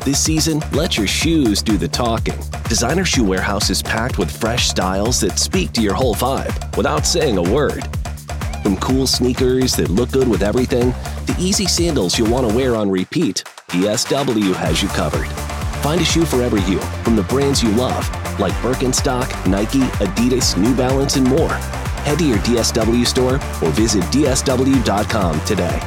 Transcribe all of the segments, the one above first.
This season, let your shoes do the talking. Designer Shoe Warehouse is packed with fresh styles that speak to your whole vibe without saying a word. From cool sneakers that look good with everything, to easy sandals you'll want to wear on repeat, DSW has you covered. Find a shoe for every you from the brands you love, like Birkenstock, Nike, Adidas, New Balance, and more. Head to your DSW store or visit dsw.com today.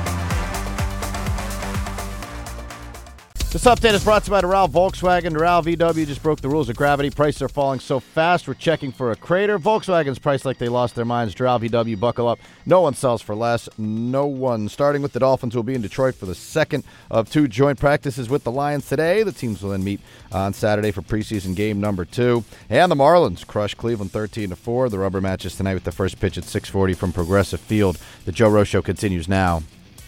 This update is brought to you by Doral Volkswagen. Doral VW just broke the rules of gravity. Prices are falling so fast, we're checking for a crater. Volkswagen's priced like they lost their minds. Doral VW, buckle up. No one sells for less. No one. Starting with the Dolphins, will be in Detroit for the second of 2 joint practices with the Lions today. The teams will then meet on Saturday for preseason game number 2. And the Marlins crushed Cleveland 13-4. The rubber matches tonight with the first pitch at 6:40 from Progressive Field. The Joe Rose Show continues now.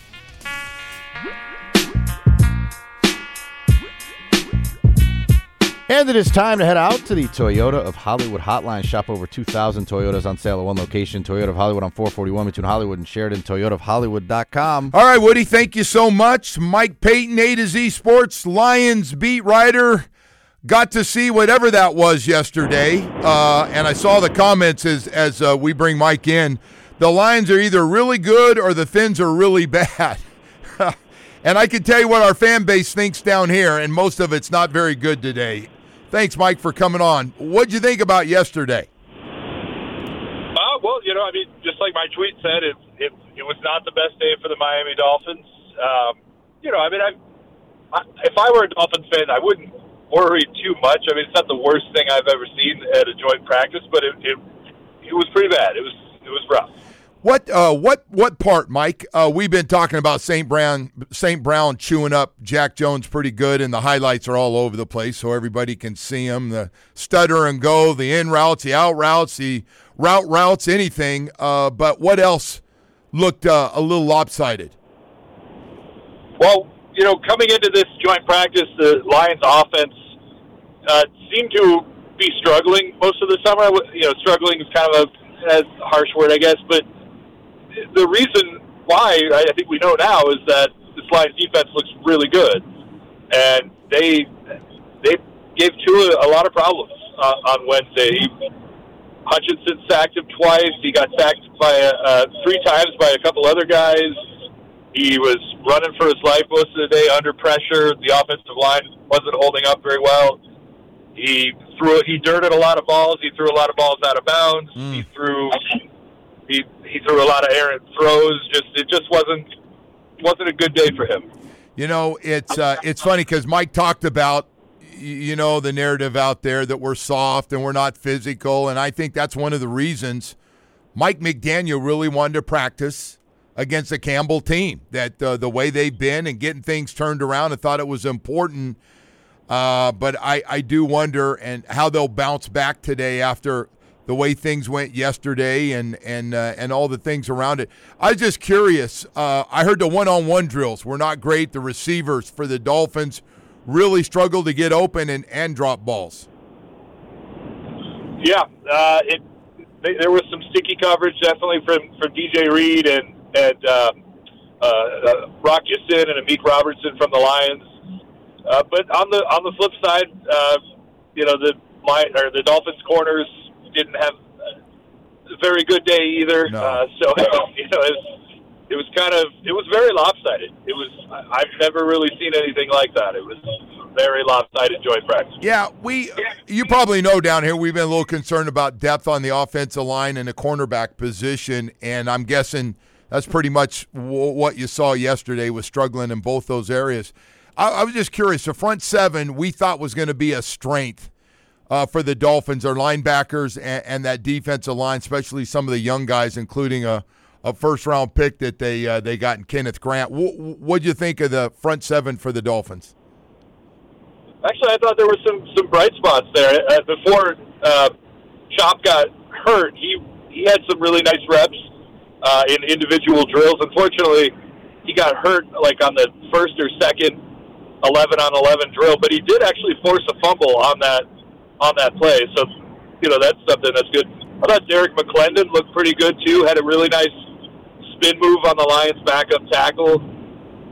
And it is time to head out to the Toyota of Hollywood hotline. Shop over 2,000 Toyotas on sale at one location. Toyota of Hollywood on 441 between Hollywood and Sheridan. ToyotaofHollywood.com. All right, Woody, thank you so much. Mike Payton, A to Z Sports, Lions beat writer. Got to see whatever that was yesterday. And I saw the comments as we bring Mike in. The Lions are either really good or the Fins are really bad. And I can tell you what our fan base thinks down here, and most of it's not very good today. Thanks, Mike, for coming on. What'd you think about yesterday? Well, just like my tweet said, it was not the best day for the Miami Dolphins. If I were a Dolphins fan, I wouldn't worry too much. I mean, it's not the worst thing I've ever seen at a joint practice, but it was pretty bad. It was rough. What part, Mike? We've been talking about St. Brown chewing up Jack Jones pretty good, and the highlights are all over the place so everybody can see them. The stutter and go, the in routes, the out routes, the routes, anything. But what else looked a little lopsided? Well, coming into this joint practice, the Lions offense seemed to be struggling most of the summer. Struggling is kind of a harsh word, I guess, but the reason why I think we know now is that this Lions defense looks really good, and they gave Tua a lot of problems on Wednesday. Hutchinson sacked him twice. He got sacked by 3 times by a couple other guys. He was running for his life most of the day under pressure. The offensive line wasn't holding up very well. He dirted a lot of balls. He threw a lot of balls out of bounds. He threw a lot of errant throws. It just wasn't a good day for him. It's funny because Mike talked about the narrative out there that we're soft and we're not physical, and I think that's one of the reasons Mike McDaniel really wanted to practice against the Campbell team. That the way they've been and getting things turned around, I thought it was important. But I do wonder and how they'll bounce back today after the way things went yesterday and all the things around it. I was just curious. I heard the one-on-one drills were not great. The receivers for the Dolphins really struggled to get open and drop balls. Yeah, there was some sticky coverage definitely from DJ Reed and Rock Ya-Sin and Amik Robertson from the Lions. But on the flip side, the Dolphins corners didn't have a very good day either. No. It was very lopsided. I've never really seen anything like that. It was very lopsided joint practice. Yeah, you probably know down here we've been a little concerned about depth on the offensive line and the cornerback position, and I'm guessing that's pretty much what you saw yesterday was struggling in both those areas. I was just curious. The front seven we thought was going to be a strength for the Dolphins, our linebackers and that defensive line, especially some of the young guys, including a first-round pick that they got in Kenneth Grant. What'd you think of the front seven for the Dolphins? Actually, I thought there were some bright spots there. Before Chop got hurt, he had some really nice reps in individual drills. Unfortunately, he got hurt like on the first or second 11-on-11 drill, but he did actually force a fumble on that play. So, that's something that's good. I thought Derek McClendon looked pretty good too. Had a really nice spin move on the Lions' backup tackle.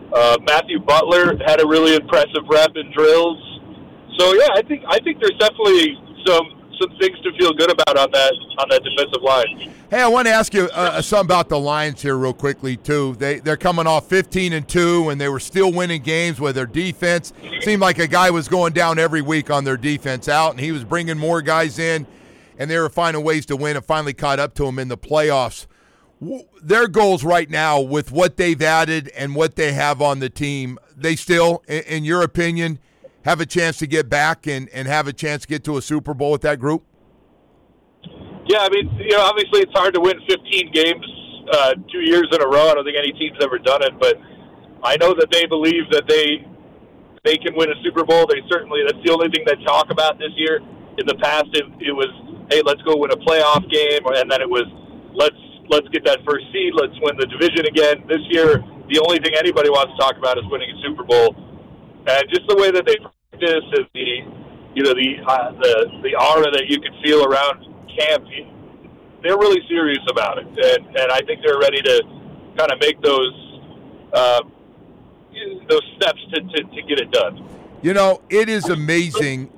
Matthew Butler had a really impressive rep in drills. So yeah, I think there's definitely some things to feel good about on that defensive line. Hey, I want to ask you something about the Lions here real quickly too. They're coming off 15-2, and they were still winning games with their defense. Seemed like a guy was going down every week on their defense out, and he was bringing more guys in, and they were finding ways to win and finally caught up to them in the playoffs. Their goals right now with what they've added and what they have on the team, they still, in your opinion, have a chance to get back and have a chance to get to a Super Bowl with that group? Yeah, I mean, obviously it's hard to win 15 games 2 years in a row. I don't think any team's ever done it, but I know that they believe that they can win a Super Bowl. That's the only thing they talk about this year. In the past, it was, hey, let's go win a playoff game, and then it was, let's get that first seed, let's win the division again. This year, the only thing anybody wants to talk about is winning a Super Bowl. And just the way that they practice and the aura that you can feel around camp, they're really serious about it. And I think they're ready to kind of make those steps to get it done. It is amazing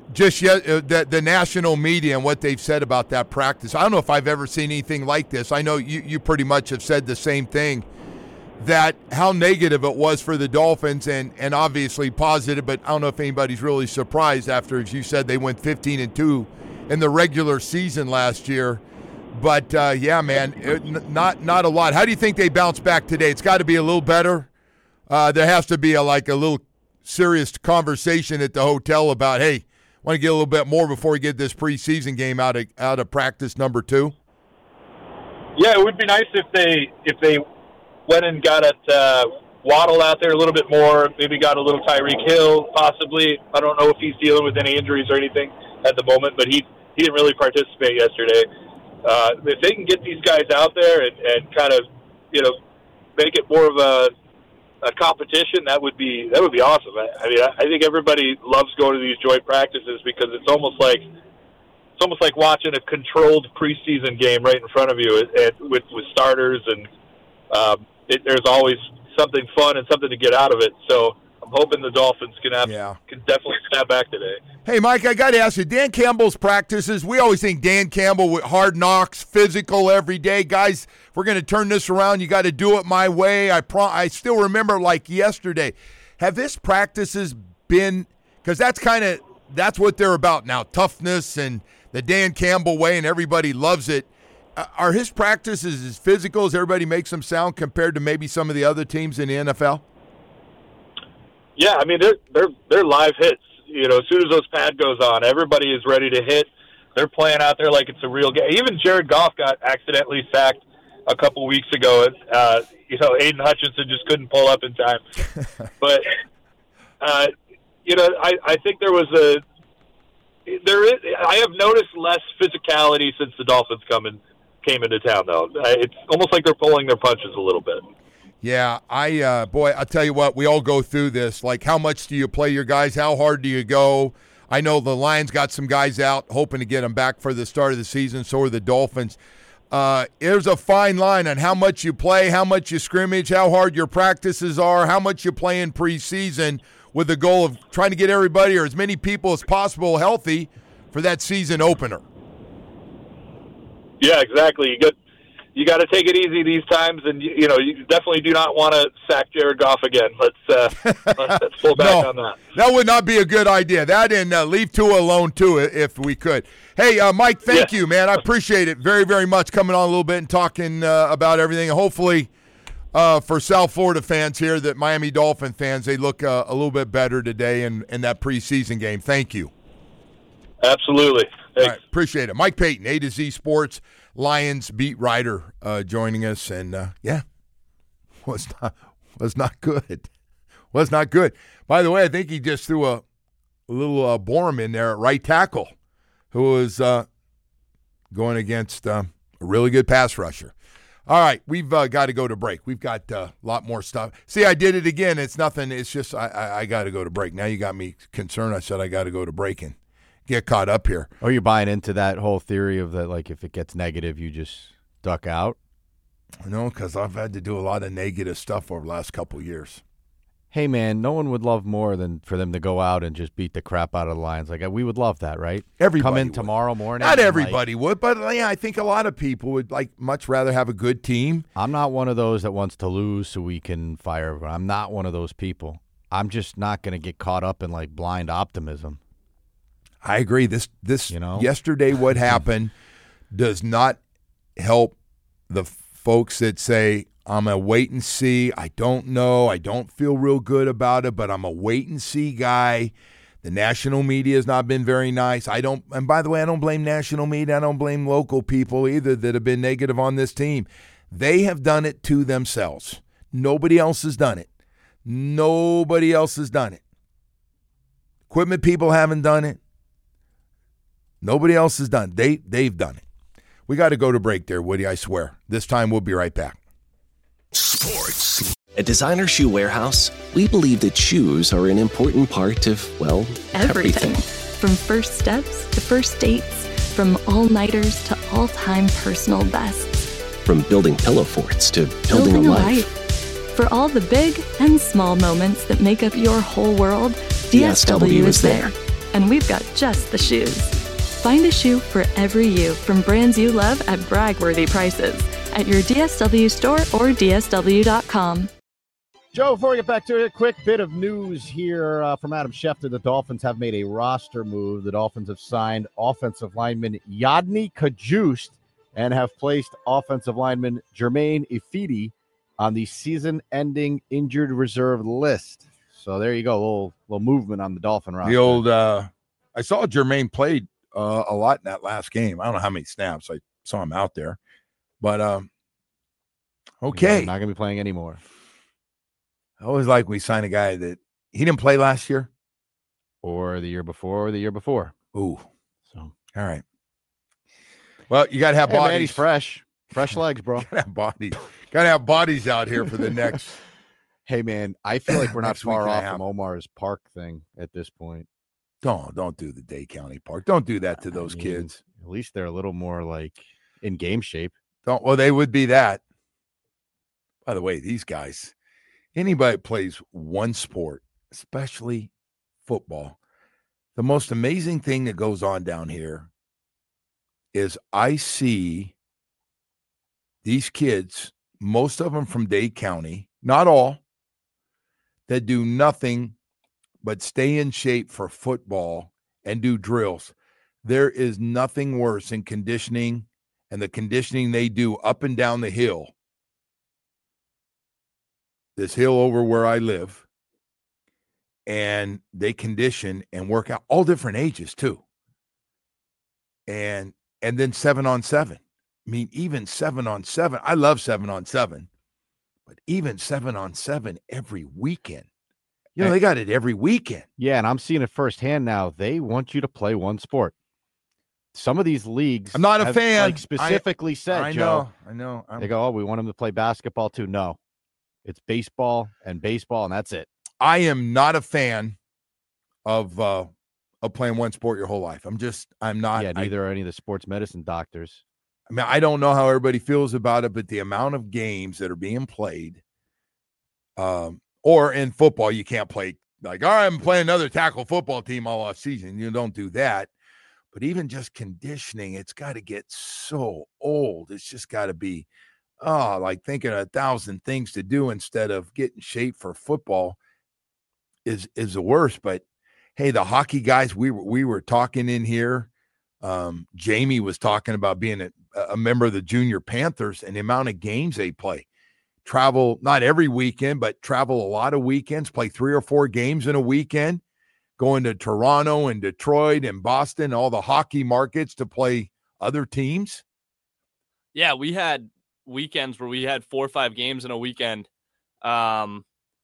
the national media and what they've said about that practice. I don't know if I've ever seen anything like this. I know you pretty much have said the same thing, that how negative it was for the Dolphins and obviously positive, but I don't know if anybody's really surprised after, as you said, they went 15-2 in the regular season last year. But, yeah, man, not a lot. How do you think they bounce back today? It's got to be a little better. There has to be a little serious conversation at the hotel about, hey, want to get a little bit more before we get this preseason game out of practice number 2? Yeah, it would be nice if they went and got Waddle out there a little bit more, maybe got a little Tyreek Hill possibly. I don't know if he's dealing with any injuries or anything at the moment, but he didn't really participate yesterday. If they can get these guys out there and kind of, make it more of a competition, that would be awesome. I think everybody loves going to these joint practices because it's almost like watching a controlled preseason game right in front of you with starters, and there's always something fun and something to get out of it. So I'm hoping the Dolphins can definitely snap back today. Hey, Mike, I got to ask you, Dan Campbell's practices, we always think Dan Campbell with hard knocks, physical every day. Guys, if we're going to turn this around, you got to do it my way. I still remember like yesterday. Have his practices been, because that's what they're about now, toughness and the Dan Campbell way, and everybody loves it. Are his practices as physical as everybody makes them sound compared to maybe some of the other teams in the NFL? Yeah, I mean, they're live hits. As soon as those pad goes on, everybody is ready to hit. They're playing out there like it's a real game. Even Jared Goff got accidentally sacked a couple weeks ago. Aiden Hutchinson just couldn't pull up in time. But, I think I have noticed less physicality since the Dolphins came into town, though. It's almost like they're pulling their punches a little bit. Yeah, I'll tell you what, we all go through this. Like, how much do you play your guys? How hard do you go? I know the Lions got some guys out hoping to get them back for the start of the season. So are the Dolphins. There's a fine line on how much you play, how much you scrimmage, how hard your practices are, how much you play in preseason, with the goal of trying to get everybody or as many people as possible healthy for that season opener. Yeah, exactly. You got to take it easy these times, and you definitely do not want to sack Jared Goff again. Let's pull back on that. That would not be a good idea. That and leave Tua alone too, if we could. Hey, Mike, thank you, man. I appreciate it very, very much coming on a little bit and talking about everything. Hopefully, for South Florida fans here, that Miami Dolphin fans, they look a little bit better today in that preseason game. Thank you. Absolutely. Thanks. All right, appreciate it. Mike Payton, A to Z Sports Lions beat writer, joining us, and was not good. Was not good. By the way, I think he just threw a little Borum in there at right tackle, who was going against a really good pass rusher. All right, we've got to go to break. We've got a lot more stuff. See, I did it again. It's nothing. It's just I got to go to break. Now you got me concerned. I said I got to go to break and get caught up here. Oh, you're buying into that whole theory of that, like, if it gets negative, you just duck out? No, because I've had to do a lot of negative stuff over the last couple of years. Hey, man, no one would love more than for them to go out and just beat the crap out of the Lions. Like, we would love that, right? Everybody come in would. tomorrow morning. Not everybody would, but yeah, I think a lot of people would much rather have a good team. I'm not one of those that wants to lose so we can fire everyone. I'm not one of those people. I'm just not going to get caught up in like blind optimism. I agree. This yesterday, what happened does not help the folks that say, I'm a wait and see. I don't know. I don't feel real good about it, but I'm a wait and see guy. The national media has not been very nice. And by the way, I don't blame national media. I don't blame local people either that have been negative on this team. They have done it to themselves. Nobody else has done it. Nobody else has done it. Equipment people haven't done it. Nobody else has done it. They've done it. We got to go to break there, Woody, I swear. This time we'll be right back. Sports. At Designer Shoe Warehouse, we believe that shoes are an important part of, well, everything. From first steps to first dates, from all-nighters to all-time personal bests. From building pillow forts to building a life. For all the big and small moments that make up your whole world, DSW is there. And we've got just the shoes. Find a shoe for every you from brands you love at brag-worthy prices at your DSW store or DSW.com. Joe, before we get back to it, a quick bit of news here from Adam Schefter. The Dolphins have made a roster move. The Dolphins have signed offensive lineman Yadni Kajust and have placed offensive lineman Jermaine Ifedi on the season-ending injured reserve list. So there you go, a little movement on the Dolphin roster. The old, I saw Jermaine played a lot in that last game. I don't know how many snaps. I saw him out there. But, okay. Not going to be playing anymore. I always like we sign a guy that he didn't play last year. Or the year before or the year before. Ooh. So, all right. Well, you got to have bodies. Man, he's fresh. Fresh legs, bro. Got to have bodies. Got to have bodies out here for the next. Hey, man, I feel like we're not far off from Omar's Park thing at this point. Don't do the Day County Park. Don't do that to those kids. At least they're a little more like in game shape. Well, they would be that. By the way, these guys, anybody that plays one sport, especially football, the most amazing thing that goes on down here is I see these kids, most of them from Dade County, not all, that do nothing but stay in shape for football and do drills. There is nothing worse in conditioning and the conditioning they do up and down the hill, this hill over where I live, and they condition and work out, all different ages too. And then 7-on-7. I mean, even 7-on-7. I love 7-on-7, but even 7-on-7 every weekend. You know, they got it every weekend. Yeah, and I'm seeing it firsthand now. They want you to play one sport. Some of these leagues, I'm not a fan. Like specifically said, I Joe. know. They go, oh, we want them to play basketball too. No, it's baseball, and that's it. I am not a fan of playing one sport your whole life. I'm not. Yeah, neither are any of the sports medicine doctors. I mean, I don't know how everybody feels about it, but the amount of games that are being played, or in football, you can't play like, all right, I'm playing another tackle football team all off season. You don't do that. But even just conditioning, it's got to get so old. It's just got to be, like thinking 1,000 things to do instead of getting shape for football is the worst. But hey, the hockey guys, we were talking in here. Jamie was talking about being a member of the Junior Panthers and the amount of games they play. Travel, not every weekend, but travel a lot of weekends, play 3 or 4 games in a weekend. Going to Toronto and Detroit and Boston, all the hockey markets to play other teams. Yeah, we had weekends where we had 4 or 5 games in a weekend. And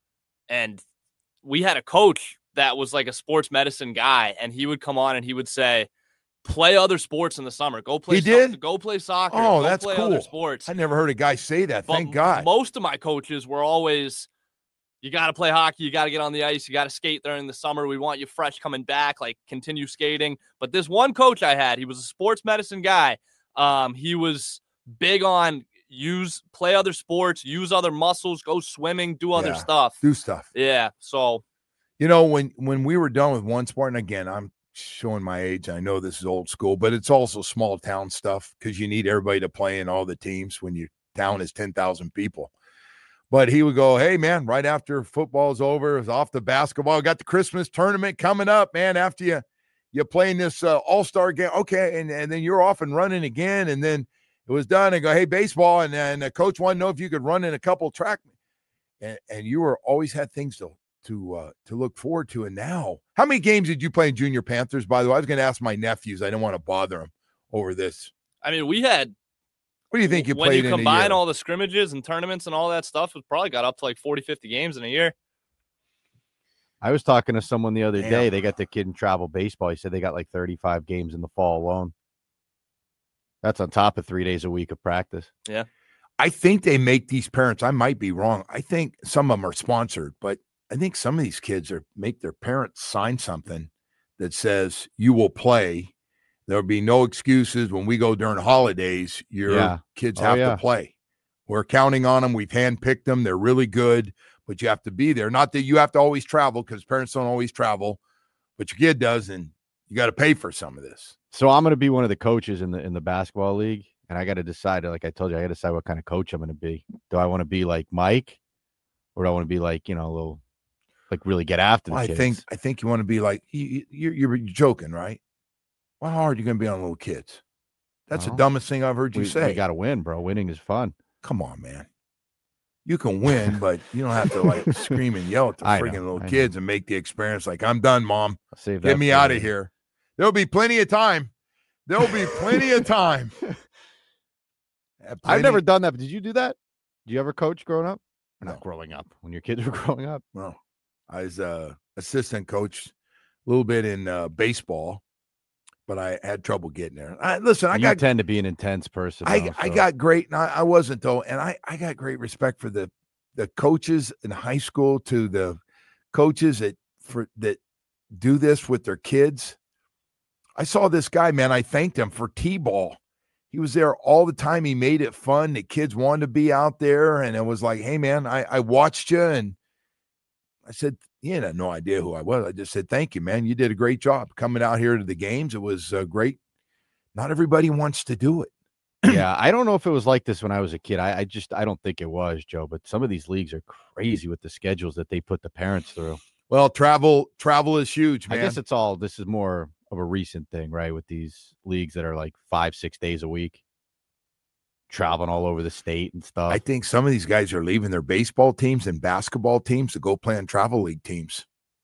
we had a coach that was like a sports medicine guy, and he would come on and he would say, play other sports in the summer. Go play Go play soccer. Oh, go that's play cool. Other sports. I never heard a guy say that. Thank God. Most of my coaches were always, you got to play hockey. You got to get on the ice. You got to skate during the summer. We want you fresh coming back, like continue skating. But this one coach I had, he was a sports medicine guy. He was big on play other sports, use other muscles, go swimming, do other stuff. Do stuff. Yeah. So, when we were done with one sport, and again, I'm showing my age. I know this is old school, but it's also small town stuff because you need everybody to play in all the teams when your town is 10,000 people. But he would go, hey, man, right after football's over, it's off the basketball. Got the Christmas tournament coming up, man, after you play in this all-star game. Okay, and then you're off and running again. And then it was done. And go, hey, baseball. And then the coach wanted to know if you could run in a couple track. And you were always had things to look forward to. And now, how many games did you play in Junior Panthers, by the way? I was going to ask my nephews. I didn't want to bother them over this. I mean, we had. What do you think you played in a year? When you combine all the scrimmages and tournaments and all that stuff, it probably got up to like 40, 50 games in a year. I was talking to someone the other day. They got their kid in travel baseball. He said they got like 35 games in the fall alone. That's on top of 3 days a week of practice. Yeah. I think they make these parents, I might be wrong. I think some of them are sponsored, but I think some of these kids make their parents sign something that says you will play. There'll be no excuses when we go during holidays. Your kids have to play. We're counting on them. We've handpicked them. They're really good, but you have to be there. Not that you have to always travel because parents don't always travel, but your kid does, and you got to pay for some of this. So I'm going to be one of the coaches in the basketball league, and I got to decide. Like I told you, I got to decide what kind of coach I'm going to be. Do I want to be like Mike, or do I want to be like a little, like really get after the kids? I think you want to be like you're joking, right? How hard are you going to be on little kids? That's the dumbest thing I've heard you say. You got to win, bro. Winning is fun. Come on, man. You can win, but you don't have to like scream and yell at the freaking little kids and make the experience like, I'm done, Mom. Get me out of here. There'll be plenty of time. There'll be plenty of time. I've never done that, but did you do that? Did you ever coach growing up? No. Not growing up. When your kids were growing up? No. I was assistant coach a little bit in baseball. But I had trouble getting there. You tend to be an intense person. I got great, and I wasn't though, and I got great respect for the coaches in high school to the coaches that do this with their kids. I saw this guy, man. I thanked him for T-ball. He was there all the time. He made it fun. The kids wanted to be out there, and it was like, hey, man, I watched you, and I said, he had no idea who I was. I just said, thank you, man. You did a great job coming out here to the games. It was great. Not everybody wants to do it. Yeah, I don't know if it was like this when I was a kid. I don't think it was, Joe. But some of these leagues are crazy with the schedules that they put the parents through. Well, travel is huge, man. I guess this is more of a recent thing, right? With these leagues that are like 5-6 days a week, traveling all over the state and stuff. I think some of these guys are leaving their baseball teams and basketball teams to go play on travel league teams.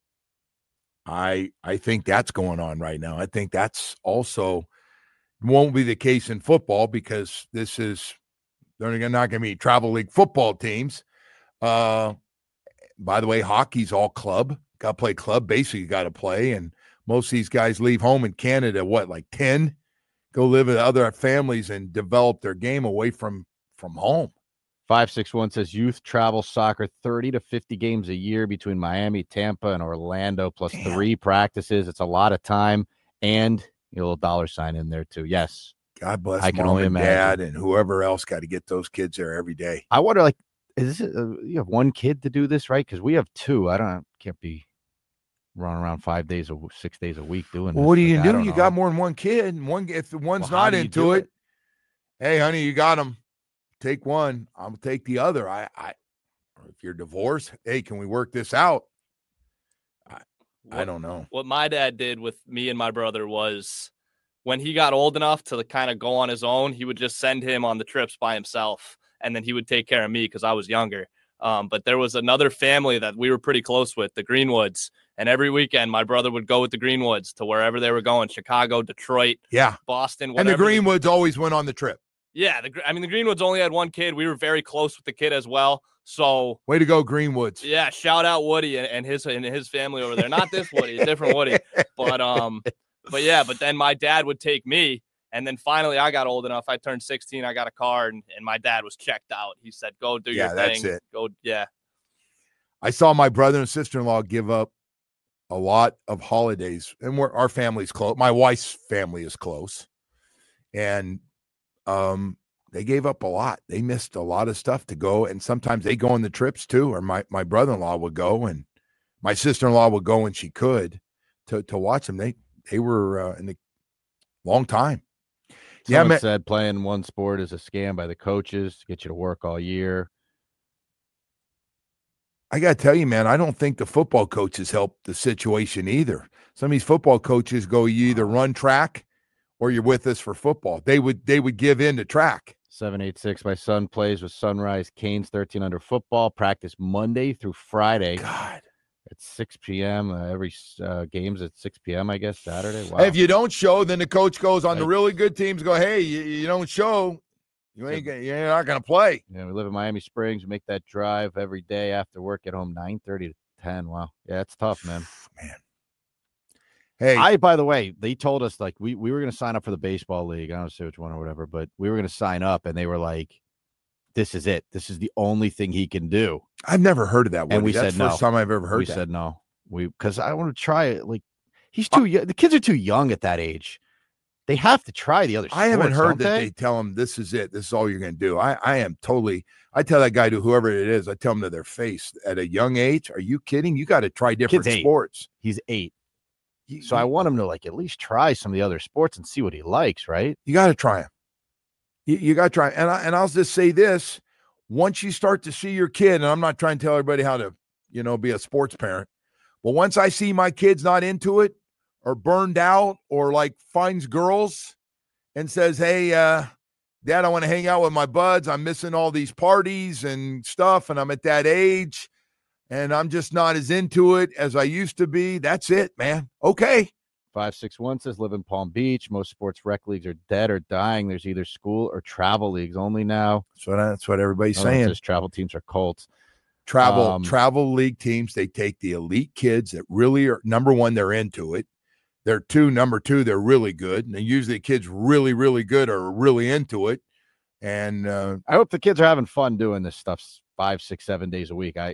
I think that's going on right now. I think that's also won't be the case in football because they're not going to be travel league football teams. By the way, hockey's all club. Got to play club. Basically, you got to play. And most of these guys leave home in Canada, like 10? Go live with other families and develop their game away from home. 561 says youth travel soccer 30 to 50 games a year between Miami, Tampa, and Orlando, plus 3 practices. It's a lot of time, and a little dollar sign in there too. Yes, God bless Mom and Dad and whoever else got to get those kids there every day. I wonder, like, is this you have one kid to do this, right? Because we have 2. Can't be running around 6 days a week doing this. What do you do? You got more than one kid. If the one's not into it, hey, honey, you got them. Take one. I'll take the other. If you're divorced, hey, can we work this out? I don't know. What my dad did with me and my brother was when he got old enough to kind of go on his own, he would just send him on the trips by himself, and then he would take care of me because I was younger. But there was another family that we were pretty close with, the Greenwoods. And every weekend, my brother would go with the Greenwoods to wherever they were going, Chicago, Detroit, Boston, whatever. And the Greenwoods always went on the trip. Yeah, the Greenwoods only had one kid. We were very close with the kid as well. So way to go, Greenwoods. Yeah, shout out Woody and his family over there. Not this Woody, a different Woody. But then my dad would take me. And then finally I got old enough. I turned 16. I got a car, and my dad was checked out. He said, go do your thing. Yeah, that's it. Go, yeah. I saw my brother and sister-in-law give up a lot of holidays. And our family's close. My wife's family is close. And they gave up a lot. They missed a lot of stuff to go, and sometimes they go on the trips too, or my brother-in-law would go, and my sister-in-law would go when she could to watch them. They were in a long time. Someone said playing one sport is a scam by the coaches to get you to work all year. I got to tell you, man, I don't think the football coaches helped the situation either. Some of these football coaches go, you either run track or you're with us for football. They would give in to track. 786, my son plays with Sunrise Canes 13 under football. Practice Monday through Friday. God. At 6 p.m. Every game's at 6 p.m., I guess, Saturday. Wow. If you don't show, then the coach goes on the really good teams, go, hey, you don't show, you're not going to play. Yeah, we live in Miami Springs. We make that drive every day after work, get home 9:30 to 10. Wow. Yeah, it's tough, man. Hey, by the way, they told us, like, we were going to sign up for the baseball league. I don't say which one or whatever, but we were going to sign up, and they were like, this is it. This is the only thing he can do. I've never heard of that. And we That's said the no. first time I've ever heard that. We said no. Because I want to try it. Like, he's too young. The kids are too young at that age. They have to try the other sports. I haven't heard that they tell them this is it. This is all you're going to do. I tell that guy to whoever it is, I tell them to their face at a young age, are you kidding? You got to try different sports. He's 8. So I want him to, like, at least try some of the other sports and see what he likes, right? You got to try them. You got to try. And I'll just say this. Once you start to see your kid, and I'm not trying to tell everybody how to, be a sports parent, but once I see my kid's not into it or burned out or like finds girls and says, hey, Dad, I want to hang out with my buds. I'm missing all these parties and stuff, and I'm at that age, and I'm just not as into it as I used to be. That's it, man. Okay. 561 says, live in Palm Beach. Most sports rec leagues are dead or dying. There's either school or travel leagues only now. That's what everybody's saying. Just travel teams are Colts. Travel league teams, they take the elite kids that really are, number one, they're into it. Number two, they're really good. And usually kids really, really good are really into it. And I hope the kids are having fun doing this stuff 5, 6, 7 days a week.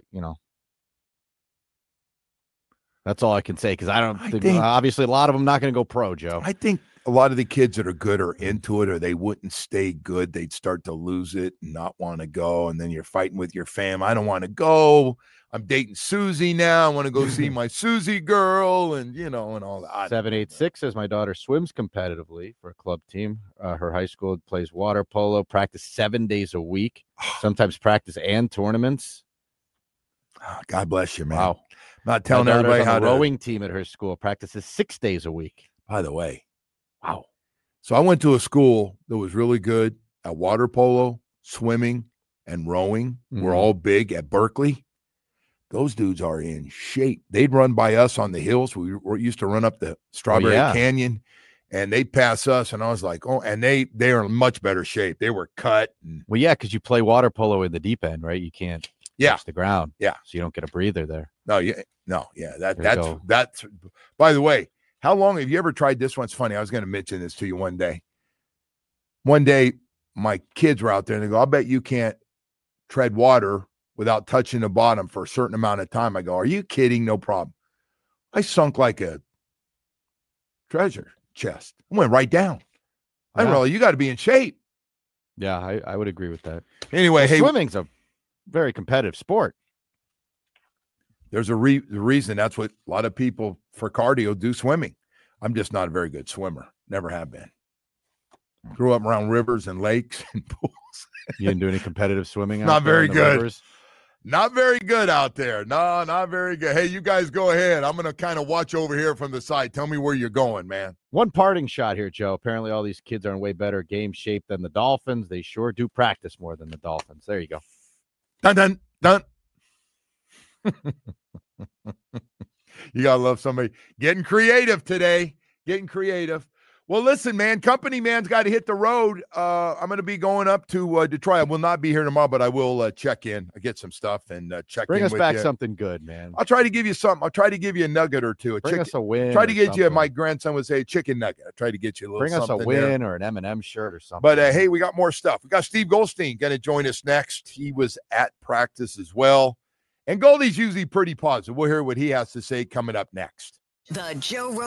That's all I can say, because I think obviously a lot of them not going to go pro, Joe. I think a lot of the kids that are good are into it, or they wouldn't stay good. They'd start to lose it and not want to go. And then you're fighting with your fam. I don't want to go. I'm dating Susie now. I want to go see my Susie girl and, and all that. 786 says, my daughter swims competitively for a club team. Her high school plays water polo, practice 7 days a week, sometimes practice and tournaments. God bless you, man. Wow. Not telling everybody how to. Rowing team at her school practices 6 days a week. By the way. Wow. So I went to a school that was really good at water polo, swimming, and rowing. Mm-hmm. We're all big at Berkeley. Those dudes are in shape. They'd run by us on the hills. We used to run up the Strawberry Canyon, and they'd pass us. And I was like, oh, and they are in much better shape. They were cut. Well, yeah, because you play water polo in the deep end, right? You can't touch the ground. Yeah. So you don't get a breather there. That's by the way, how long have you ever tried this? One's funny. I was going to mention this to you one day. One day, my kids were out there and they go, I'll bet you can't tread water without touching the bottom for a certain amount of time. I go, are you kidding? No problem. I sunk like a treasure chest. I went right down. I realized you got to be in shape. Yeah, I would agree with that. Anyway, swimming's a very competitive sport. There's a reason that's what a lot of people for cardio do swimming. I'm just not a very good swimmer. Never have been. Grew up around rivers and lakes and pools. You didn't do any competitive swimming? Not very good. Not very good out there. No, not very good. Hey, you guys go ahead. I'm going to kind of watch over here from the side. Tell me where you're going, man. One parting shot here, Joe. Apparently all these kids are in way better game shape than the Dolphins. They sure do practice more than the Dolphins. There you go. Dun, dun, dun. You got to love somebody getting creative today. Getting creative. Well, listen, man, company man's got to hit the road. I'm going to be going up to Detroit. I will not be here tomorrow, but I will check in. I get some stuff and check Bring in us with back you. Something good, man. I'll try to give you something. I'll try to give you a nugget or two. Bring us a win. Try to get you, my grandson would say, a chicken nugget. I try to get you a little something. Bring us a win there. Or an M&M shirt or something. But, hey, we got more stuff. We got Steve Goldstein going to join us next. He was at practice as well. And Goldie's usually pretty positive. We'll hear what he has to say coming up next. The Joe